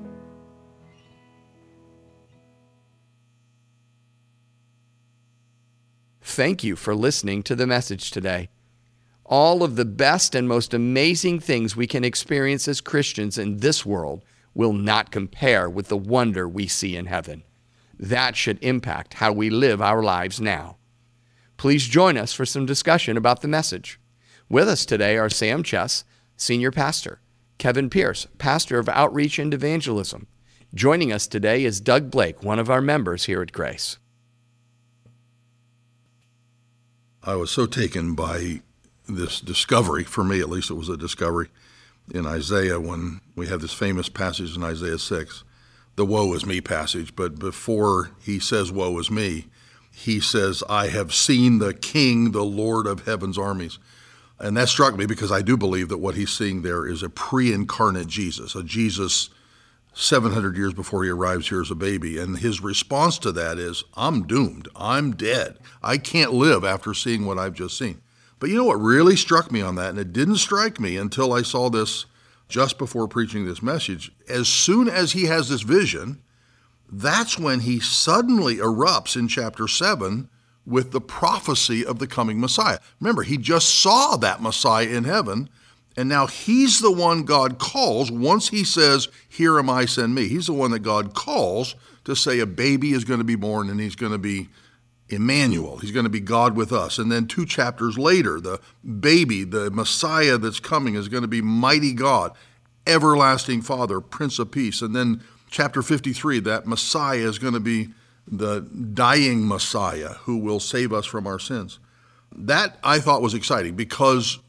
[SPEAKER 2] Thank you for listening to the message today. All of the best and most amazing things we can experience as Christians in this world will not compare with the wonder we see in heaven. That should impact how we live our lives now. Please join us for some discussion about the message. With us today are Sam Chess, Senior Pastor, Kevin Pierce, Pastor of Outreach and Evangelism. Joining us today is Doug Blake, one of our members here at Grace.
[SPEAKER 4] I was so taken by this discovery, for me at least it was a discovery, in Isaiah when we have this famous passage in Isaiah 6, the woe is me passage. But before he says woe is me, he says, I have seen the King, the Lord of heaven's armies. And that struck me because I do believe that what he's seeing there is a pre-incarnate Jesus, a Jesus 700 years before he arrives here as a baby. And his response to that is, I'm doomed. I'm dead. I can't live after seeing what I've just seen. But you know what really struck me on that, and it didn't strike me until I saw this just before preaching this message. As soon as he has this vision, that's when he suddenly erupts in chapter 7 with the prophecy of the coming Messiah. Remember, he just saw that Messiah in heaven, and now he's the one God calls once he says, here am I, send me. He's the one that God calls to say a baby is going to be born and he's going to be Emmanuel. He's going to be God with us. And then 2 chapters later, the baby, the Messiah that's coming is going to be mighty God, everlasting Father, Prince of Peace. And then chapter 53, that Messiah is going to be the dying Messiah who will save us from our sins. That I thought was exciting because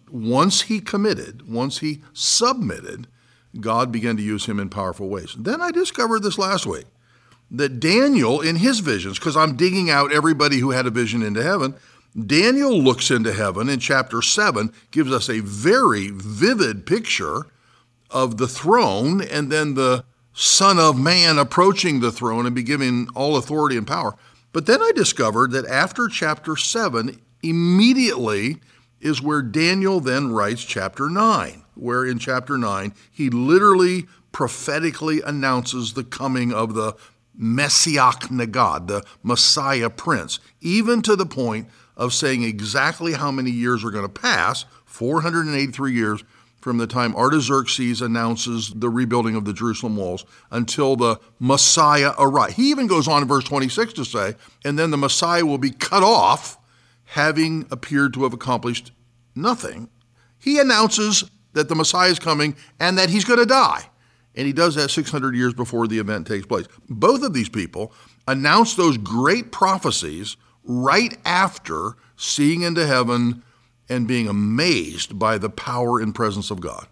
[SPEAKER 4] once he committed, once he submitted, God began to use him in powerful ways. Then I discovered this last week, that Daniel, in his visions, because I'm digging out everybody who had a vision into heaven, Daniel looks into heaven in chapter 7, gives us a very vivid picture of the throne and then the Son of Man approaching the throne and be given all authority and power. But then I discovered that after chapter 7, immediately is where Daniel then writes chapter 9, where in chapter 9, he literally prophetically announces the coming of the Messiach Nagad, the Messiah Prince, even to the point of saying exactly how many years are going to pass, 483 years from the time Artaxerxes announces the rebuilding of the Jerusalem walls until the Messiah arrives. He even goes on in verse 26 to say, and then the Messiah will be cut off, having appeared to have accomplished nothing. He announces that the Messiah is coming and that he's going to die. And he does that 600 years before the event takes place. Both of these people announce those great prophecies right after seeing into heaven and being amazed by the power and presence of God.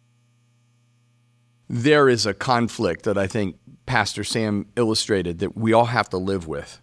[SPEAKER 2] There is a conflict that I think Pastor Sam illustrated that we all have to live with.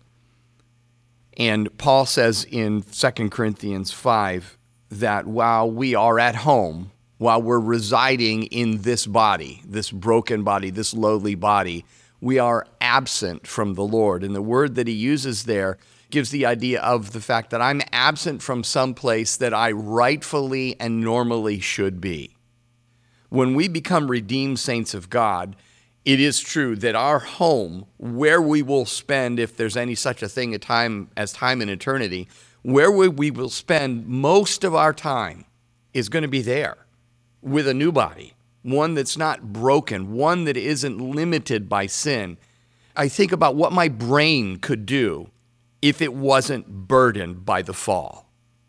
[SPEAKER 2] And Paul says in 2 Corinthians 5 that while we are at home, while we're residing in this body, this broken body, this lowly body, we are absent from the Lord. And the word that he uses there gives the idea of the fact that I'm absent from some place that I rightfully and normally should be. When we become redeemed saints of God, it is true that our home, where we will spend, if there's any such a thing as time and eternity, where we will spend most of our time is going to be there with a new body, one that's not broken, one that isn't limited by sin. I think about what my brain could do if it wasn't burdened by the fall.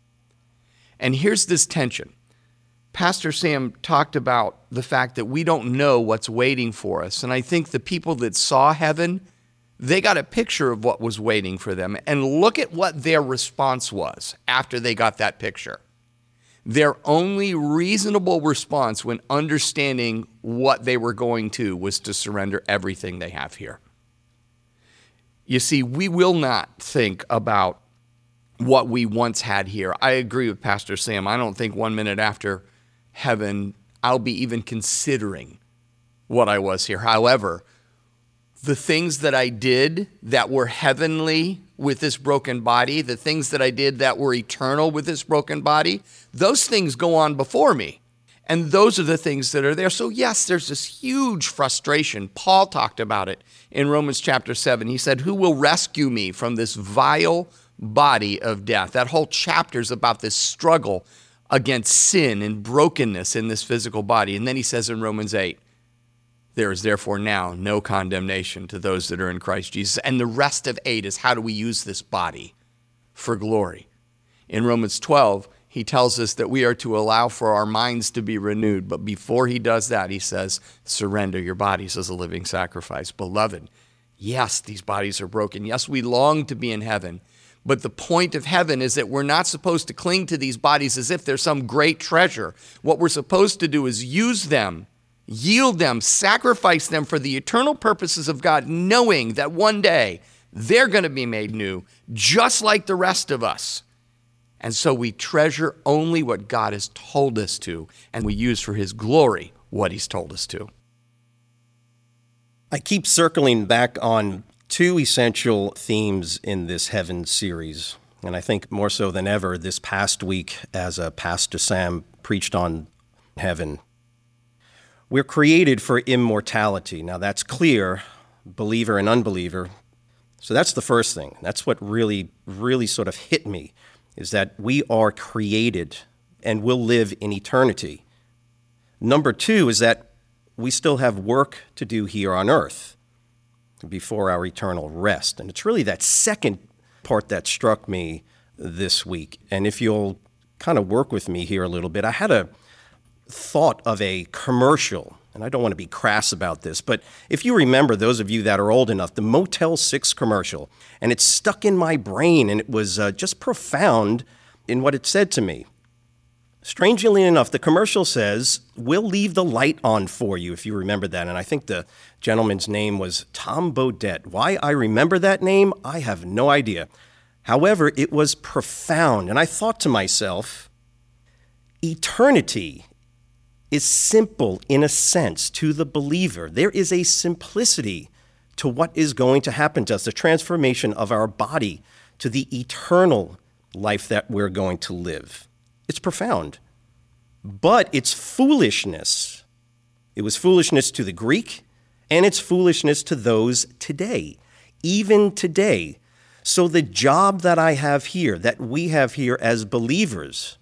[SPEAKER 2] And here's this tension. Pastor Sam talked about the fact that we don't know what's waiting for us. And I think the people that saw heaven, they got a picture of what was waiting for them. And look at what their response was after they got that picture. Their only reasonable response when understanding what they were going to was to surrender everything they have here. You see, we will not think about what we once had here. I agree with Pastor Sam. I don't think 1 minute after heaven I'll be even considering what I was here. However, the things that I did that were heavenly with this broken body, the things that I did that were eternal with this broken body, those things go on before me. And those are the things that are there. So yes, there's this huge frustration. Paul talked about it in Romans chapter 7. He said, who will rescue me from this vile body of death? That whole chapter is about this struggle against sin and brokenness in this physical body. And then he says in Romans 8, there is therefore now no condemnation to those that are in Christ Jesus. And the rest of 8 is how do we use this body for glory? In Romans 12, he tells us that we are to allow for our minds to be renewed. But before he does that, he says, surrender your bodies as a living sacrifice. Beloved, yes, these bodies are broken. Yes, we long to be in heaven. But the point of heaven is that we're not supposed to cling to these bodies as if they're some great treasure. What we're supposed to do is use them, yield them, sacrifice them for the eternal purposes of God, knowing that one day they're going to be made new, just like the rest of us. And so we treasure only what God has told us to, and we use for his glory what he's told us to.
[SPEAKER 5] I keep circling back on two essential themes in this Heaven series, and I think more so than ever this past week as Pastor Sam preached on heaven. We're created for immortality. Now that's clear, believer and unbeliever. So that's the first thing. That's what really sort of hit me, is that we are created and will live in eternity. Number two is that we still have work to do here on earth before our eternal rest. And it's really that second part that struck me this week. And if you'll kind of work with me here a little bit, I had a thought of a commercial, and I don't want to be crass about this, but if you remember, those of you that are old enough, the Motel 6 commercial, and it stuck in my brain, and it was just profound in what it said to me. Strangely enough, the commercial says, we'll leave the light on for you, if you remember that. And I think the gentleman's name was Tom Bodett. Why I remember that name, I have no idea. However, it was profound. And I thought to myself, eternity is simple in a sense to the believer. There is a simplicity to what is going to happen to us, the transformation of our body to the eternal life that we're going to live. It's profound, but it's foolishness. It was foolishness to the Greek, and it's foolishness to those today, even today. So the job that I have here, that we have here as believers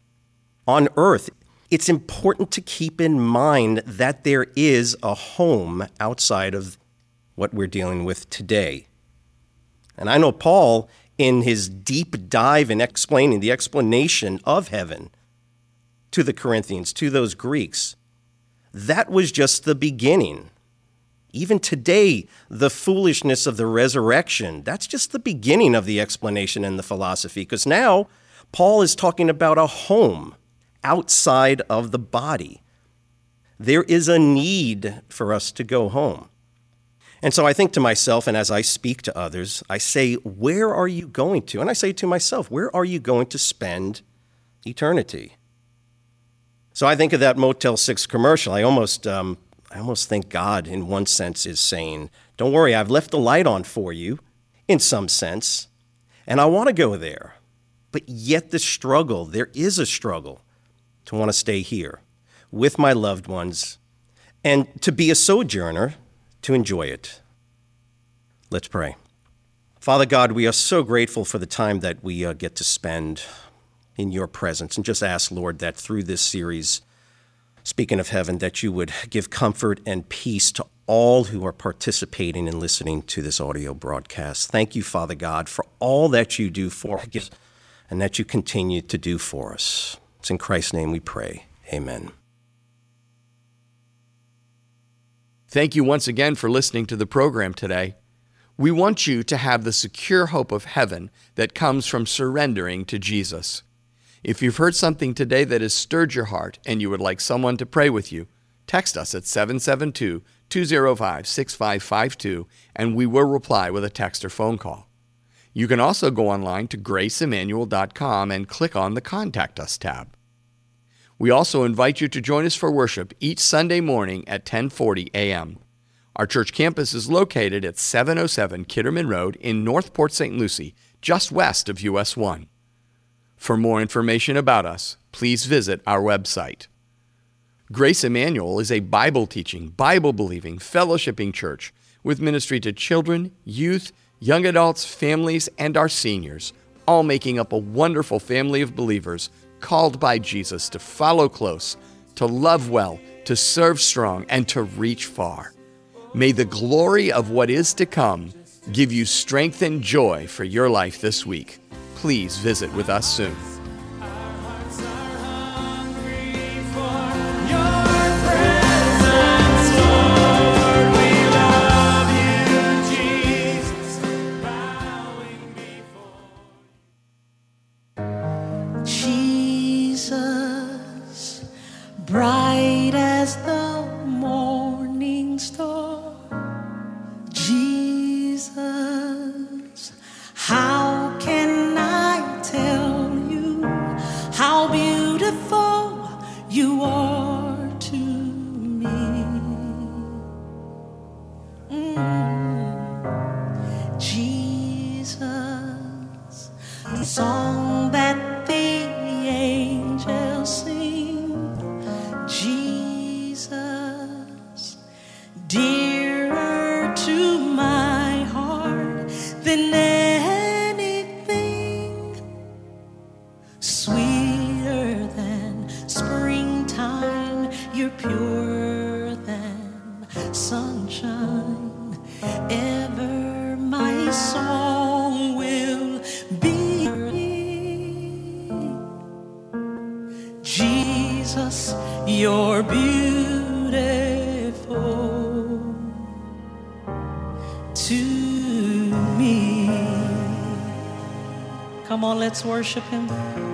[SPEAKER 5] on earth, it's important to keep in mind that there is a home outside of what we're dealing with today. And I know Paul, in his deep dive in explaining the explanation of heaven to the Corinthians, to those Greeks, that was just the beginning. Even today, the foolishness of the resurrection, that's just the beginning of the explanation and the philosophy, because now Paul is talking about a home outside of the body. There is a need for us to go home. And so I think to myself, and as I speak to others, I say, where are you going to? And I say to myself, where are you going to spend eternity? So I think of that Motel 6 commercial. I almost think God, in one sense, is saying, don't worry, I've left the light on for you, in some sense, and I want to go there. But yet the struggle, there is a struggle to want to stay here with my loved ones and to be a sojourner, to enjoy it. Let's pray. Father God, we are so grateful for the time that we get to spend in your presence, and just ask, Lord, that through this series, speaking of heaven, that you would give comfort and peace to all who are participating and listening to this audio broadcast. Thank you, Father God, for all that you do for us and that you continue to do for us. It's in Christ's name we pray. Amen.
[SPEAKER 2] Thank you once again for listening to the program today. We want you to have the secure hope of heaven that comes from surrendering to Jesus. If you've heard something today that has stirred your heart and you would like someone to pray with you, text us at 772-205-6552 and we will reply with a text or phone call. You can also go online to graceemmanuel.com and click on the Contact Us tab. We also invite you to join us for worship each Sunday morning at 10:40 a.m. Our church campus is located at 707 Kitterman Road in North Port St. Lucie, just west of US 1. For more information about us, please visit our website. Grace Emmanuel is a Bible-teaching, Bible-believing, fellowshipping church with ministry to children, youth, young adults, families, and our seniors, all making up a wonderful family of believers called by Jesus to follow close, to love well, to serve strong, and to reach far. May the glory of what is to come give you strength and joy for your life this week. Please visit with us soon.
[SPEAKER 6] Jesus, bright as the morning star. Jesus, how can I tell you how beautiful you are to me? Jesus, the song that the angels sing. Jesus, dearer to my heart than anything, sweeter than springtime, you're purer than sunshine. Ever my song will be. Jesus, you're beautiful to me. Come on, let's worship him.